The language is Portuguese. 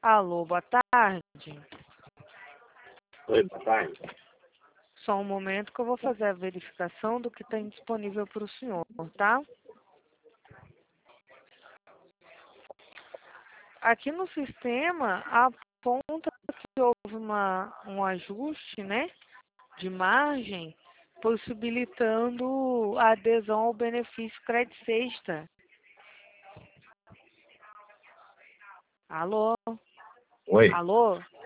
Alô, boa tarde. Oi, boa tarde. Só um momento que eu vou fazer a verificação do que tem disponível para o senhor, tá? Aqui no sistema aponta que houve um ajuste, né, de margem, possibilitando a adesão ao benefício crédito sexta. Alô? Oi. Alô?